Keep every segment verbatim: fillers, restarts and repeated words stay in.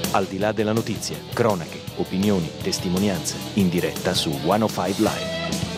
Al di là della notizia, cronache, opinioni, testimonianze, in diretta su centocinque Live.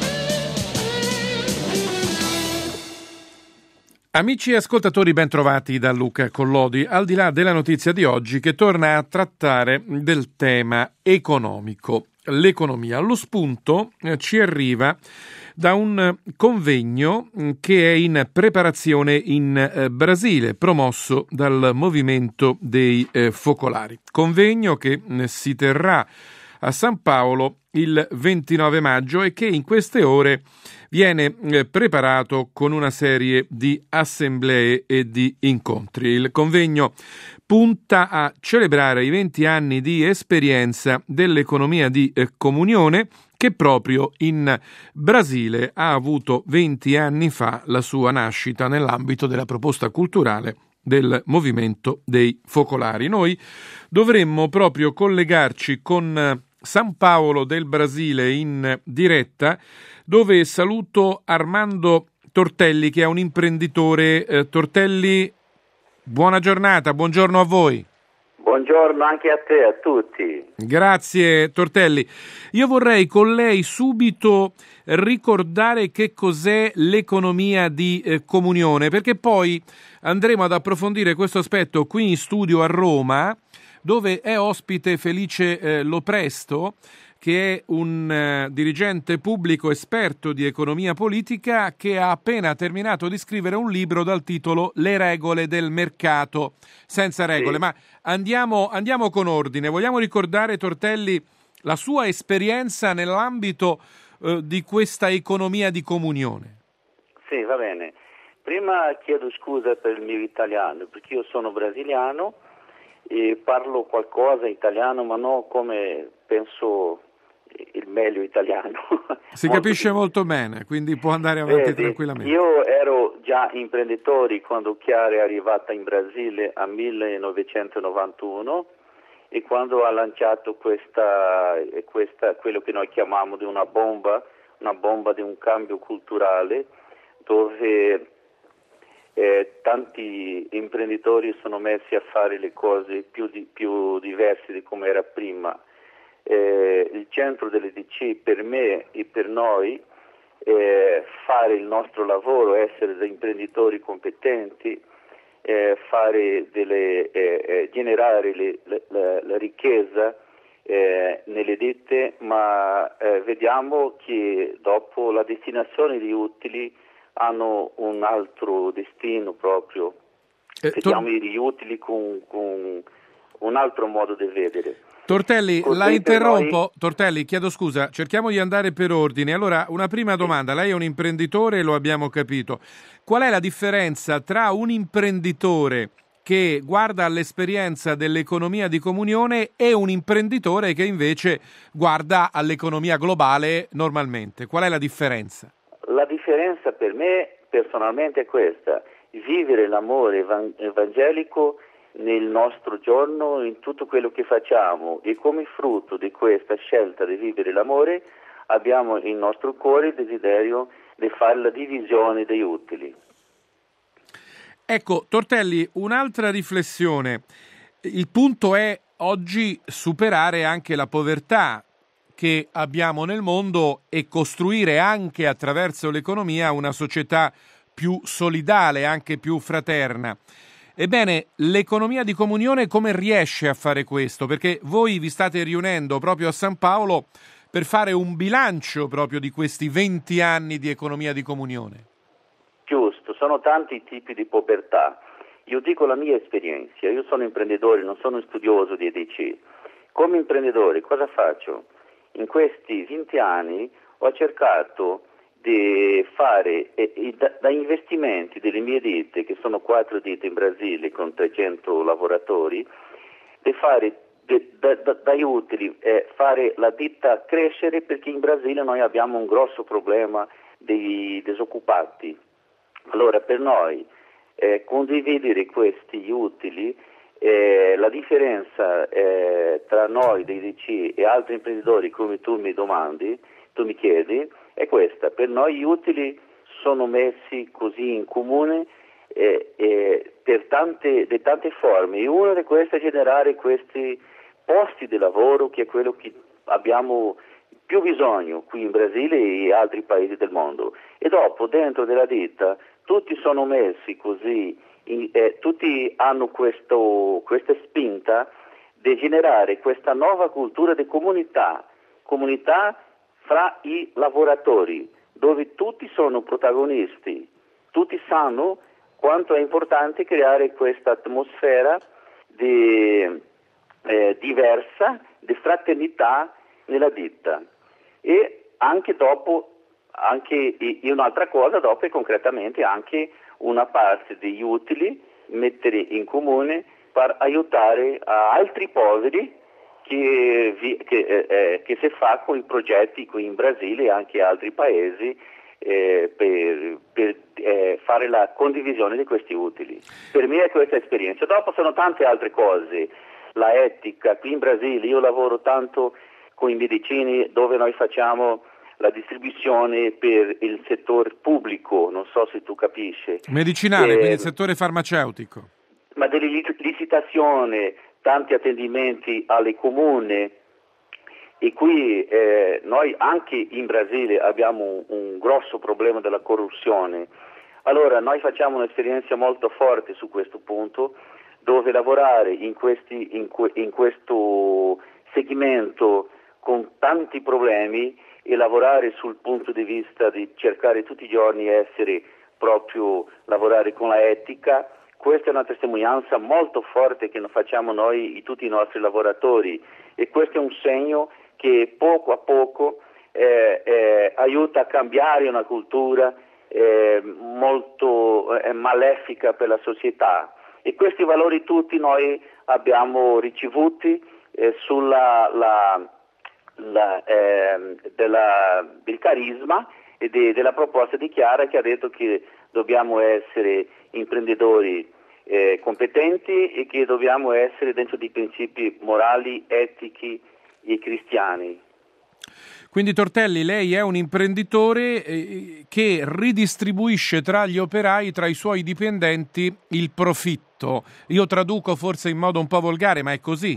Amici e ascoltatori, ben trovati da Luca Collodi. Al di là della notizia di oggi, che torna a trattare del tema economico, l'economia. Lo spunto eh, ci arriva da un convegno che è in preparazione in eh, Brasile, promosso dal Movimento dei eh, Focolari. Convegno che eh, si terrà a San Paolo il ventinove maggio e che in queste ore viene eh, preparato con una serie di assemblee e di incontri. Il convegno punta a celebrare i venti anni di esperienza dell'economia di eh, comunione, che proprio in Brasile ha avuto venti anni fa la sua nascita nell'ambito della proposta culturale del Movimento dei Focolari. Noi dovremmo proprio collegarci con San Paolo del Brasile in diretta, dove saluto Armando Tortelli, che è un imprenditore. Eh, Tortelli, buona giornata, buongiorno a voi. Buongiorno anche a te, a tutti. Grazie Tortelli. Io vorrei con lei subito ricordare che cos'è l'economia di eh, comunione, perché poi andremo ad approfondire questo aspetto qui in studio a Roma, dove è ospite Felice eh, Lopresto, che è un uh, dirigente pubblico esperto di economia politica, che ha appena terminato di scrivere un libro dal titolo Le regole del mercato senza regole. Sì. Ma andiamo, andiamo con ordine. Vogliamo ricordare, Tortelli, la sua esperienza nell'ambito uh, di questa economia di comunione? Sì, va bene. Prima chiedo scusa per il mio italiano, perché io sono brasiliano e parlo qualcosa italiano, ma non come penso il meglio italiano. Si molto capisce più. molto bene, quindi può andare avanti Vedi, tranquillamente. Io ero già imprenditore quando Chiara è arrivata in Brasile a millenovecentonovantuno e quando ha lanciato questa, questa quello che noi chiamiamo di una bomba, una bomba di un cambio culturale, dove Eh, tanti imprenditori sono messi a fare le cose più, di, più diverse di come era prima. Eh, il centro dell'E D C per me e per noi è fare il nostro lavoro, essere dei imprenditori competenti, eh, fare delle, eh, eh, generare le, le, la, la ricchezza eh, nelle ditte, ma eh, vediamo che dopo la destinazione di utili hanno un altro destino proprio, eh, vediamo tor- gli utili con, con un altro modo di vedere. Tortelli, Così la interrompo. noi... Tortelli, chiedo scusa, cerchiamo di andare per ordine. Allora, una prima domanda. Lei è un imprenditore, lo abbiamo capito. Qual è la differenza tra un imprenditore che guarda all'esperienza dell'economia di comunione e un imprenditore che invece guarda all'economia globale normalmente? Qual è la differenza? La differenza per me personalmente è questa: vivere l'amore evan- evangelico nel nostro giorno, in tutto quello che facciamo, e come frutto di questa scelta di vivere l'amore abbiamo il nostro cuore il desiderio di fare la divisione dei utili. Ecco, Tortelli, un'altra riflessione. Il punto è oggi superare anche la povertà che abbiamo nel mondo e costruire anche attraverso l'economia una società più solidale, anche più fraterna. Ebbene, l'economia di comunione come riesce a fare questo? Perché voi vi state riunendo proprio a San Paolo per fare un bilancio proprio di questi venti anni di economia di comunione. Giusto, sono tanti i tipi di povertà. Io dico la mia esperienza, io sono imprenditore, non sono studioso di E D C. Come imprenditore cosa faccio? In questi venti anni ho cercato di fare eh, da, da investimenti delle mie ditte, che sono quattro ditte in Brasile con trecento lavoratori, di fare de, da, da, dai utili eh, fare la ditta crescere, perché in Brasile noi abbiamo un grosso problema dei disoccupati. Allora per noi eh, condividere questi utili, Eh, la differenza eh, tra noi dei D C e altri imprenditori, come tu mi domandi, tu mi chiedi, è questa: per noi gli utili sono messi così in comune eh, eh, per tante, di tante forme, e una di queste è generare questi posti di lavoro, che è quello che abbiamo più bisogno qui in Brasile e altri paesi del mondo. E dopo, dentro della ditta, tutti sono messi così, in, eh, tutti hanno questo, questa spinta di generare questa nuova cultura di comunità, comunità fra i lavoratori, dove tutti sono protagonisti, tutti sanno quanto è importante creare questa atmosfera di, eh, diversa, di fraternità nella ditta. E anche dopo, anche e un'altra cosa dopo è concretamente anche una parte degli utili mettere in comune per aiutare altri poveri che, vi, che, eh, che si fa con i progetti qui in Brasile e anche in altri paesi eh, per, per eh, fare la condivisione di questi utili. Per me è questa esperienza. Dopo sono tante altre cose, la etica. Qui in Brasile io lavoro tanto con i medici dove noi facciamo la distribuzione per il settore pubblico, non so se tu capisci. Medicinale, eh, quindi il settore farmaceutico. Ma delle licitazioni, tanti attendimenti alle comuni, e qui eh, noi anche in Brasile abbiamo un, un grosso problema della corruzione. Allora noi facciamo un'esperienza molto forte su questo punto, dove lavorare in, questi, in, que, in questo segmento con tanti problemi e lavorare sul punto di vista di cercare tutti i giorni essere proprio, lavorare con la etica. Questa è una testimonianza molto forte che facciamo noi, tutti i nostri lavoratori, e questo è un segno che poco a poco eh, eh, aiuta a cambiare una cultura eh, molto eh, malefica per la società. E questi valori tutti noi abbiamo ricevuti eh, sulla la, la, eh, della, del carisma e de, della proposta di Chiara, che ha detto che dobbiamo essere imprenditori eh, competenti e che dobbiamo essere dentro di principi morali, etici e cristiani. Quindi Tortelli, lei è un imprenditore eh, che ridistribuisce tra gli operai, tra i suoi dipendenti, il profitto. Io traduco forse in modo un po' volgare, ma è così?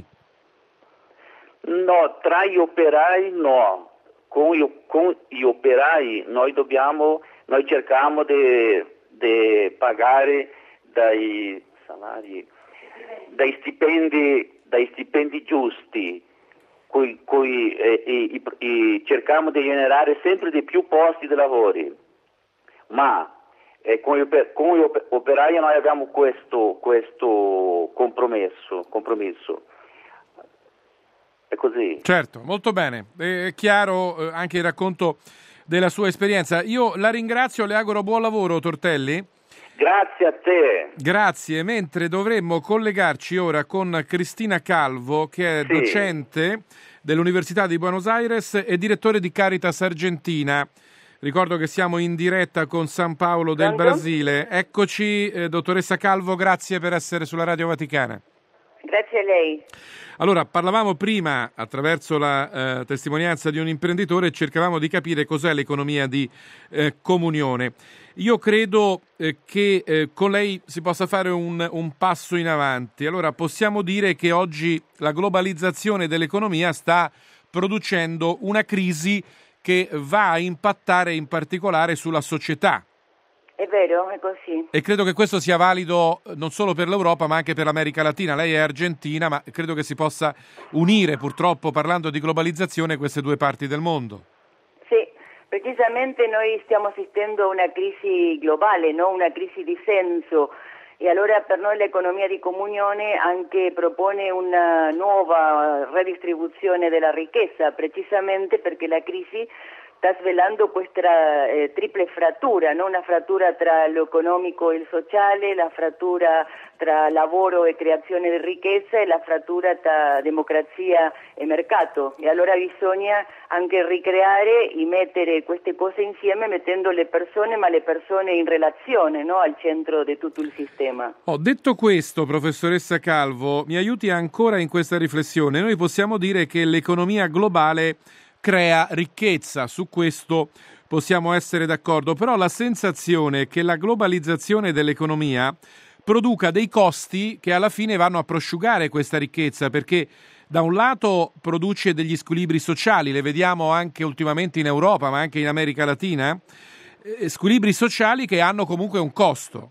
No, tra gli operai no. Con, io, con gli operai noi dobbiamo, noi cerchiamo di pagare dai salari, dai stipendi, dai stipendi giusti. Cui, cui, eh, e, e cerchiamo di generare sempre di più posti di lavoro, ma eh, con, gli, con gli operai noi abbiamo questo, questo compromesso, compromesso. È così. Certo, molto bene. È chiaro eh, anche il racconto della sua esperienza. Io la ringrazio, le auguro buon lavoro, Tortelli. Grazie a te. Grazie, mentre dovremmo collegarci ora con Cristina Calvo, che è sì. docente dell'Università di Buenos Aires e direttore di Caritas Argentina. Ricordo che siamo in diretta con San Paolo del Pronto? Brasile. Eccoci, eh, dottoressa Calvo, grazie per essere sulla Radio Vaticana. Grazie a lei. Allora, parlavamo prima, attraverso la eh, testimonianza di un imprenditore, cercavamo di capire cos'è l'economia di eh, comunione. Io credo eh, che eh, con lei si possa fare un, un passo in avanti. Allora, possiamo dire che oggi la globalizzazione dell'economia sta producendo una crisi che va a impattare in particolare sulla società. È vero, è così. E credo che questo sia valido non solo per l'Europa ma anche per l'America Latina. Lei è argentina, ma credo che si possa unire, purtroppo, parlando di globalizzazione, queste due parti del mondo. Sì, precisamente noi stiamo assistendo a una crisi globale, no? Una crisi di senso, e allora per noi l'economia di comunione anche propone una nuova redistribuzione della ricchezza, precisamente perché la crisi sta svelando questa eh, triple frattura, no? Una frattura tra lo economico e il sociale, la frattura tra lavoro e creazione di ricchezza e la frattura tra democrazia e mercato. E allora bisogna anche ricreare e mettere queste cose insieme, mettendo le persone, ma le persone in relazione, no? Al centro di tutto il sistema. Oh, detto questo, professoressa Calvo, mi aiuti ancora in questa riflessione. Noi possiamo dire che l'economia globale crea ricchezza, su questo possiamo essere d'accordo, però la sensazione è che la globalizzazione dell'economia produca dei costi che alla fine vanno a prosciugare questa ricchezza, perché da un lato produce degli squilibri sociali, le vediamo anche ultimamente in Europa, ma anche in America Latina, eh, squilibri sociali che hanno comunque un costo.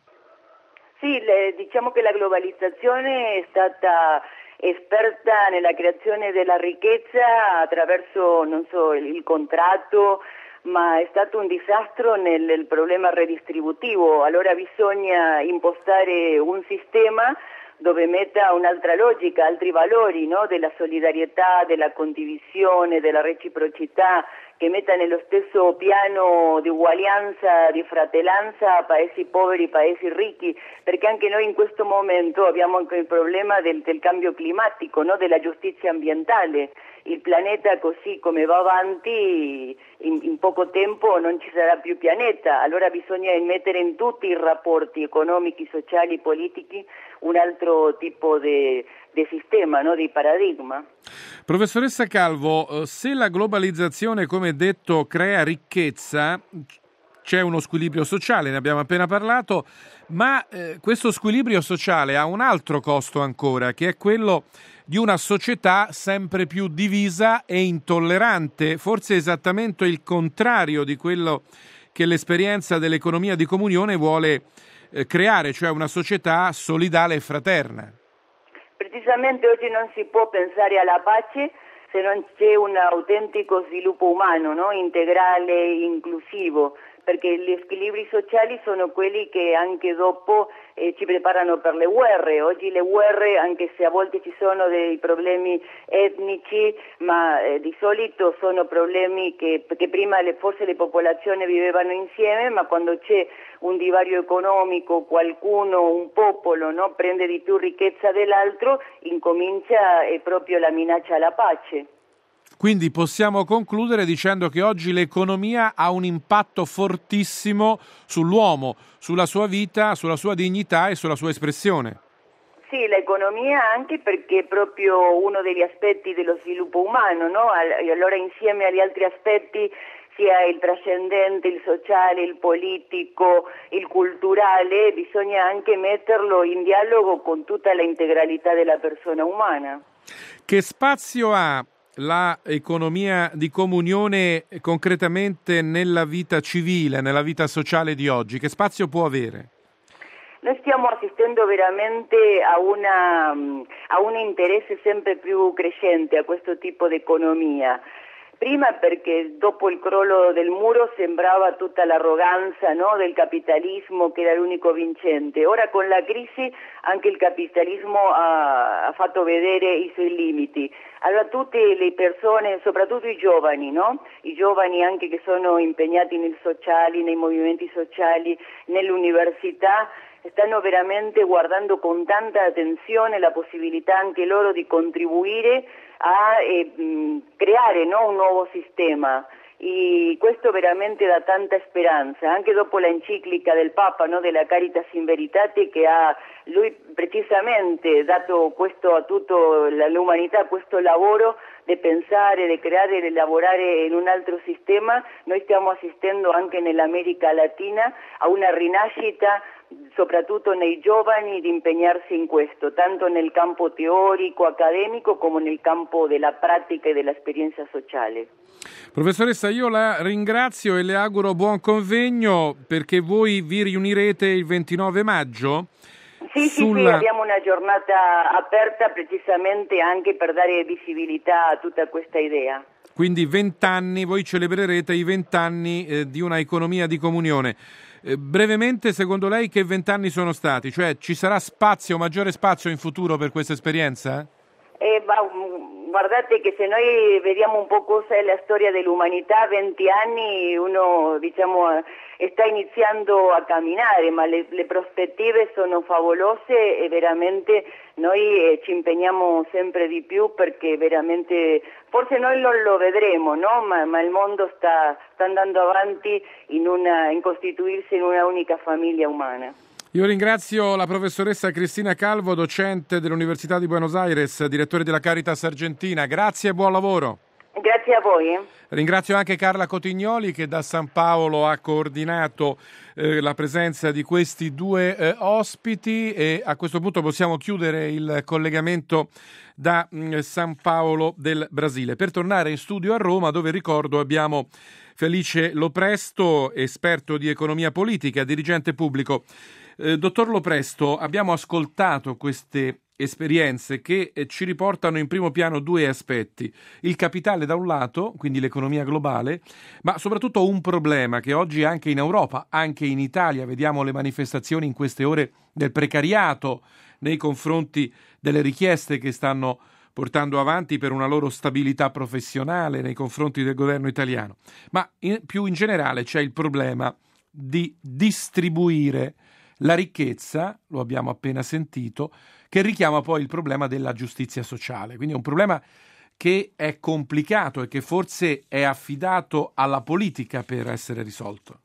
Sì, le, diciamo che la globalizzazione è stata esperta nella creazione della ricchezza attraverso, non so, il, il contratto, ma è stato un disastro nel, nel problema redistributivo. Allora bisogna impostare un sistema dove metta un'altra logica, altri valori, no? Della solidarietà, della condivisione, della reciprocità, che metta nello stesso piano di uguaglianza, di fratellanza paesi poveri, paesi ricchi, perché anche noi in questo momento abbiamo anche il problema del, del cambio climatico, no? Della giustizia ambientale. Il pianeta così come va avanti in, in poco tempo non ci sarà più pianeta, allora bisogna mettere in tutti i rapporti economici, sociali, politici un altro tipo di sistema, no? Di paradigma. Professoressa Calvo, se la globalizzazione, come detto, crea ricchezza, c'è uno squilibrio sociale, ne abbiamo appena parlato, ma eh, questo squilibrio sociale ha un altro costo ancora, che è quello di una società sempre più divisa e intollerante, forse esattamente il contrario di quello che l'esperienza dell'economia di comunione vuole eh, creare, cioè una società solidale e fraterna. Precisamente oggi non si può pensare alla pace se non c'è un autentico sviluppo umano, no? Integrale e inclusivo, perché gli squilibri sociali sono quelli che anche dopo eh, ci preparano per le guerre. Oggi le guerre, anche se a volte ci sono dei problemi etnici, ma eh, di solito sono problemi che, che prima le, forse le popolazioni vivevano insieme, ma quando c'è un divario economico, qualcuno, un popolo, no, prende di più ricchezza dell'altro, incomincia eh, proprio la minaccia alla pace. Quindi possiamo concludere dicendo che oggi l'economia ha un impatto fortissimo sull'uomo, sulla sua vita, sulla sua dignità e sulla sua espressione. Sì, l'economia anche perché è proprio uno degli aspetti dello sviluppo umano, no? Allora insieme agli altri aspetti sia il trascendente, il sociale, il politico, il culturale, bisogna anche metterlo in dialogo con tutta la integralità della persona umana. Che spazio ha la economia di comunione concretamente nella vita civile, nella vita sociale di oggi? Che spazio può avere? Noi stiamo assistendo veramente a, una, a un interesse sempre più crescente a questo tipo di economia. Prima perché dopo il crollo del muro sembrava tutta l'arroganza, no, del capitalismo che era l'unico vincente. Ora con la crisi anche il capitalismo ha, ha fatto vedere i suoi limiti. Allora tutte le persone, soprattutto i giovani, no? I giovani anche che sono impegnati nel sociali, nei movimenti sociali, nell'università, stanno veramente guardando con tanta attenzione la possibilità anche loro di contribuire a eh, mh, creare, no, un nuovo sistema. E questo veramente dà tanta speranza, anche dopo l'enciclica del Papa, no, della Caritas in Veritate, che ha lui precisamente dato questo a tutta l'umanità, questo lavoro di pensare, di creare, di lavorare in un altro sistema. Noi stiamo assistendo anche nell'America Latina a una rinascita soprattutto nei giovani di impegnarsi in questo, tanto nel campo teorico, accademico, come nel campo della pratica e dell'esperienza sociale. Professoressa, io la ringrazio e le auguro buon convegno, perché voi vi riunirete il ventinove maggio. Sì, sulla... sì, sì, abbiamo una giornata aperta precisamente anche per dare visibilità a tutta questa idea. Quindi vent'anni, voi celebrerete i vent'anni eh, di una economia di comunione. Eh, brevemente, secondo lei, che vent'anni sono stati? Cioè, ci sarà spazio, maggiore spazio in futuro per questa esperienza? Eh, ma, guardate che se noi vediamo un po' cosa è la storia dell'umanità, venti anni uno, diciamo, sta iniziando a camminare, ma le, le prospettive sono favolose e veramente noi eh, ci impegniamo sempre di più, perché veramente, forse noi non lo vedremo, no? Ma, ma il mondo sta, sta andando avanti in, una, in costituirsi in una unica famiglia umana. Io ringrazio la professoressa Cristina Calvo, docente dell'Università di Buenos Aires, direttore della Caritas Argentina. Grazie e buon lavoro. Grazie. grazie a voi. Ringrazio anche Carla Cotignoli che da San Paolo ha coordinato eh, la presenza di questi due eh, ospiti, e a questo punto possiamo chiudere il collegamento da mh, San Paolo del Brasile per tornare in studio a Roma, dove, ricordo, abbiamo Felice Lopresto, esperto di economia politica, dirigente pubblico. Eh, dottor Lopresto, abbiamo ascoltato queste esperienze che eh, ci riportano in primo piano due aspetti: il capitale da un lato, quindi l'economia globale, ma soprattutto un problema che oggi anche in Europa, anche in Italia, vediamo le manifestazioni in queste ore del precariato nei confronti delle richieste che stanno portando avanti per una loro stabilità professionale nei confronti del governo italiano. Ma in, più in generale c'è il problema di distribuire la ricchezza, lo abbiamo appena sentito, che richiama poi il problema della giustizia sociale. Quindi è un problema che è complicato e che forse è affidato alla politica per essere risolto.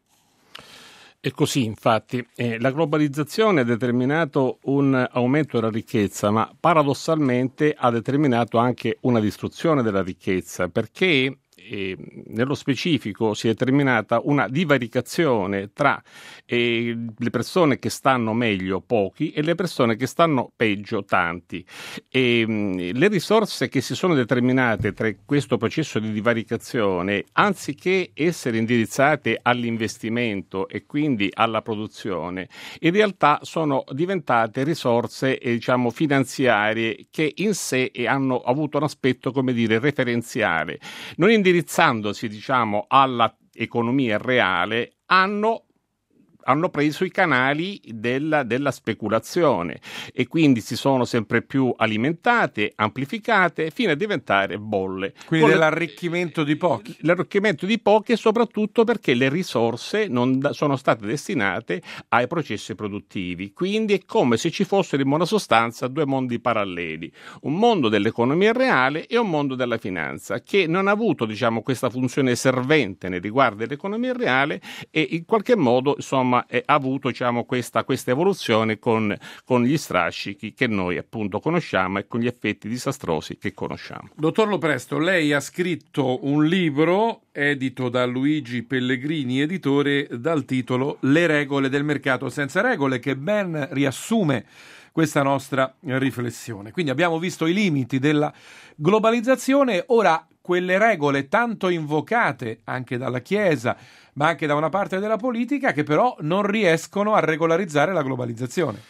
È così, infatti. Eh, la globalizzazione ha determinato un aumento della ricchezza, ma paradossalmente ha determinato anche una distruzione della ricchezza, perché E nello specifico si è determinata una divaricazione tra eh, le persone che stanno meglio, pochi, e le persone che stanno peggio, tanti. E, mh, le risorse che si sono determinate tra questo processo di divaricazione, anziché essere indirizzate all'investimento e quindi alla produzione, in realtà sono diventate risorse eh, diciamo finanziarie che in sé hanno avuto un aspetto, come dire, referenziale. Non indirizzandosi, diciamo, alla economia reale, hanno hanno preso i canali della, della speculazione e quindi si sono sempre più alimentate, amplificate, fino a diventare bolle. Quindi Con dell'arricchimento di pochi. L'arricchimento di pochi, e soprattutto perché le risorse non da, sono state destinate ai processi produttivi. Quindi è come se ci fossero in buona sostanza due mondi paralleli, un mondo dell'economia reale e un mondo della finanza, che non ha avuto, diciamo, questa funzione servente nei riguardi dell'economia reale e in qualche modo, insomma, ha avuto, diciamo, questa, questa evoluzione con, con gli strascichi che noi appunto conosciamo e con gli effetti disastrosi che conosciamo. Dottor Lopresto, lei ha scritto un libro edito da Luigi Pellegrini, editore, dal titolo Le regole del mercato senza regole, che ben riassume questa nostra riflessione. Quindi abbiamo visto i limiti della globalizzazione, ora quelle regole tanto invocate anche dalla Chiesa, ma anche da una parte della politica, che però non riescono a regolarizzare la globalizzazione.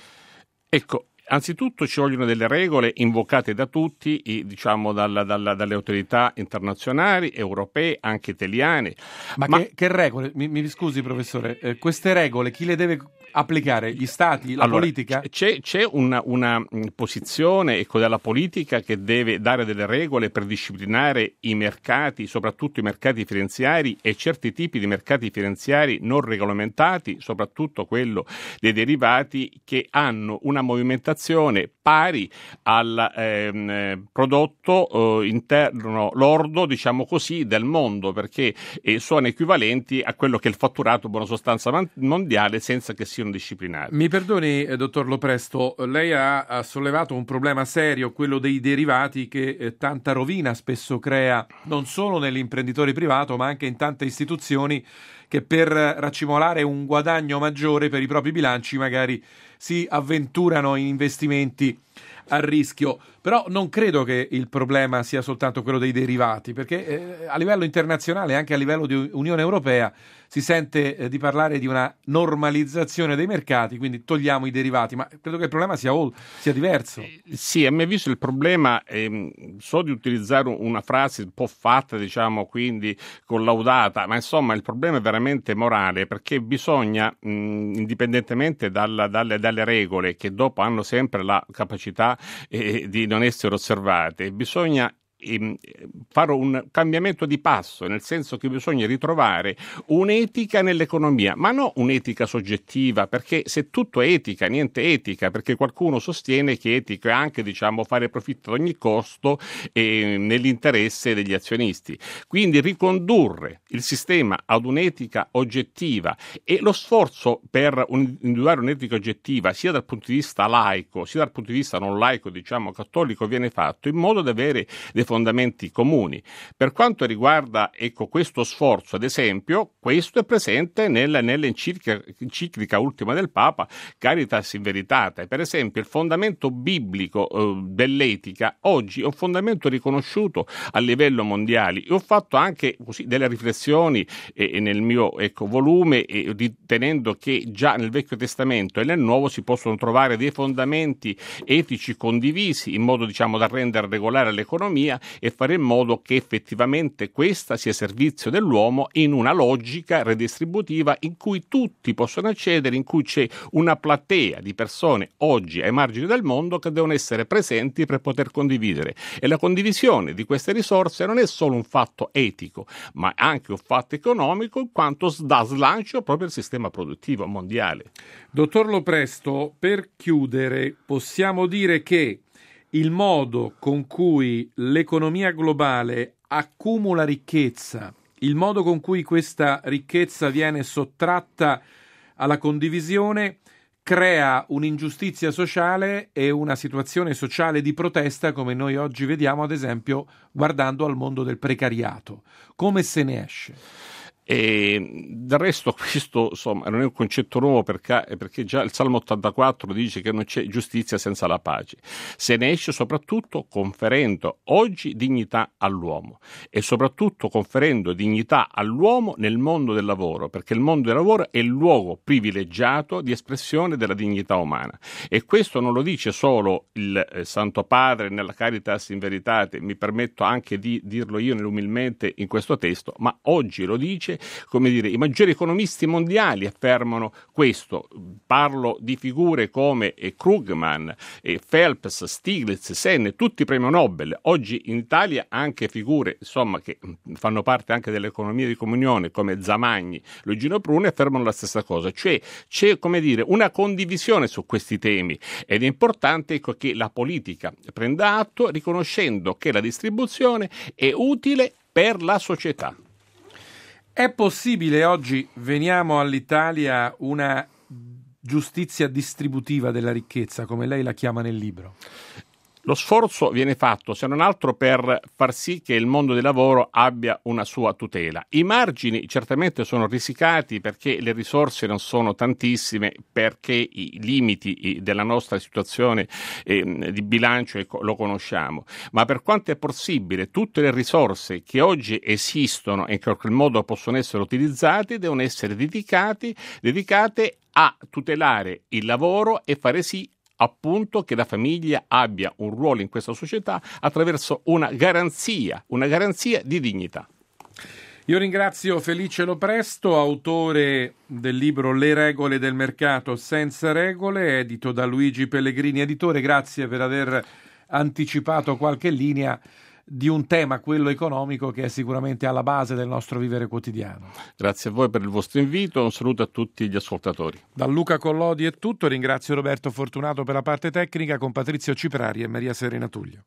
Ecco, anzitutto ci vogliono delle regole invocate da tutti, diciamo dalla, dalla, dalle autorità internazionali, europee, anche italiane. Ma, ma... Che, che regole? Mi, mi scusi, professore, eh, queste regole chi le deve applicare? Gli stati, la allora, politica? C'è, c'è una, una posizione, ecco, della politica che deve dare delle regole per disciplinare i mercati, soprattutto i mercati finanziari e certi tipi di mercati finanziari non regolamentati, soprattutto quello dei derivati, che hanno una movimentazione pari al ehm, prodotto eh, interno lordo, diciamo così, del mondo, perché eh, sono equivalenti a quello che è il fatturato, buona sostanza, mondiale, senza che siano disciplinati. Mi perdoni, eh, dottor Lopresto, lei ha, ha sollevato un problema serio, quello dei derivati, che eh, tanta rovina spesso crea non solo nell'imprenditore privato, ma anche in tante istituzioni che per raccimolare un guadagno maggiore per i propri bilanci magari si avventurano in investimenti a rischio. Però non credo che il problema sia soltanto quello dei derivati, perché eh, a livello internazionale, anche a livello di Unione Europea, si sente eh, di parlare di una normalizzazione dei mercati, quindi togliamo i derivati, ma credo che il problema sia, sia diverso. Eh, sì, a mio avviso il problema, eh, so di utilizzare una frase un po' fatta, diciamo, quindi collaudata, ma insomma il problema è veramente morale, perché bisogna, mh, indipendentemente dalla, dalle, dalle regole, che dopo hanno sempre la capacità eh, di non essere osservate, bisogna fare un cambiamento di passo, nel senso che bisogna ritrovare un'etica nell'economia, ma non un'etica soggettiva, perché se tutto è etica, niente etica, perché qualcuno sostiene che etica è anche, diciamo, fare profitto ad ogni costo eh, nell'interesse degli azionisti. Quindi ricondurre il sistema ad un'etica oggettiva, e lo sforzo per un, individuare un'etica oggettiva sia dal punto di vista laico sia dal punto di vista non laico, diciamo cattolico, viene fatto in modo da avere dei fondamenti comuni. Per quanto riguarda ecco, questo sforzo, ad esempio, questo è presente nella, nell'enciclica ultima del Papa, Caritas in Veritate. Per esempio, il fondamento biblico eh, dell'etica oggi è un fondamento riconosciuto a livello mondiale. Io ho fatto anche così, delle riflessioni eh, nel mio ecco, volume, eh, ritenendo che già nel Vecchio Testamento e nel Nuovo si possono trovare dei fondamenti etici condivisi in modo diciamo da rendere regolare l'economia e fare in modo che effettivamente questa sia servizio dell'uomo in una logica redistributiva in cui tutti possono accedere, in cui c'è una platea di persone oggi ai margini del mondo che devono essere presenti per poter condividere. E la condivisione di queste risorse non è solo un fatto etico, ma anche un fatto economico, in quanto dà slancio proprio al sistema produttivo mondiale. Dottor Lopresto, per chiudere, possiamo dire che il modo con cui l'economia globale accumula ricchezza, il modo con cui questa ricchezza viene sottratta alla condivisione, crea un'ingiustizia sociale e una situazione sociale di protesta come noi oggi vediamo, ad esempio, guardando al mondo del precariato. Come se ne esce? E del resto questo insomma non è un concetto nuovo perché, perché già il Salmo ottantaquattro dice che non c'è giustizia senza la pace. Se ne esce soprattutto conferendo oggi dignità all'uomo e soprattutto conferendo dignità all'uomo nel mondo del lavoro, perché il mondo del lavoro è il luogo privilegiato di espressione della dignità umana. E questo non lo dice solo il eh, Santo Padre nella Caritas in Veritate, mi permetto anche di dirlo io nell'umilmente in questo testo, ma oggi lo dice, come dire, i maggiori economisti mondiali affermano questo. Parlo di figure come eh, Krugman, eh, Phelps, Stiglitz, Sen, tutti premio Nobel. Oggi in Italia anche figure insomma che fanno parte anche dell'economia di comunione come Zamagni, Luigino Pruni affermano la stessa cosa, cioè c'è come dire una condivisione su questi temi ed è importante ecco, che la politica prenda atto riconoscendo che la distribuzione è utile per la società. È possibile oggi, veniamo all'Italia, una giustizia distributiva della ricchezza, come lei la chiama nel libro? Lo sforzo viene fatto, se non altro, per far sì che il mondo del lavoro abbia una sua tutela. I margini certamente sono risicati perché le risorse non sono tantissime, perché i limiti della nostra situazione eh, di bilancio lo conosciamo. Ma per quanto è possibile, tutte le risorse che oggi esistono e in qualche modo possono essere utilizzate devono essere dedicati, dedicate a tutelare il lavoro e fare sì appunto che la famiglia abbia un ruolo in questa società attraverso una garanzia, una garanzia di dignità. Io ringrazio Felice Lopresto, autore del libro Le regole del mercato senza regole, edito da Luigi Pellegrini Editore. Grazie per aver anticipato qualche linea di un tema, quello economico, che è sicuramente alla base del nostro vivere quotidiano. Grazie a voi per il vostro invito, un saluto a tutti gli ascoltatori. Da Luca Collodi è tutto, ringrazio Roberto Fortunato per la parte tecnica, con Patrizio Ciprari e Maria Serena Tullio.